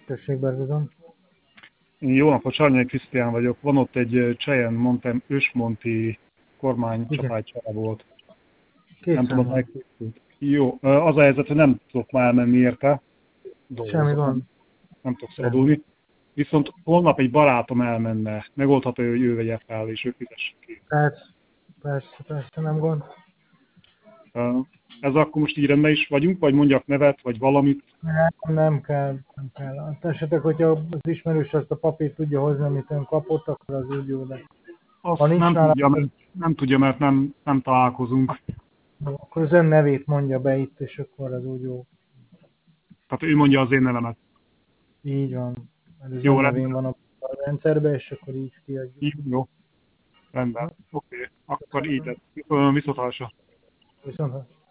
Tessék, Bergazon. Jó napot, Sarnyai Krisztián vagyok. Van ott egy Cheyenne Montem ősmonti kormánycsapágycsere volt. Nem Készen tudom, van. megkészült. Jó, az a helyzet, hogy nem tudok már elmenni érte. Semmi Dolgozok, gond. nem tudok szabadulni. Viszont holnap egy barátom elmenne. Megoldható, hogy ő vegye fel, és ő fizesse ki. Persze, nem gond. Ez akkor most így rendben is vagyunk, vagy mondjak nevet, vagy valamit? Nem kell. Hát esetleg, hogyha az ismerős azt a papírt tudja hozni, amit ön kapott, akkor az úgy jó, de ha Azt nincs nála, nem tudja, mert nem találkozunk. akkor az ön nevét mondja be itt, és akkor az úgy jó. Tehát ő mondja az én nevemet. Így van. Mert az ön Jó, nevén rendben. van a rendszerben, és akkor így kiadjuk. Jó, rendben. Oké, akkor így lesz. Viszontlátásra. Viszont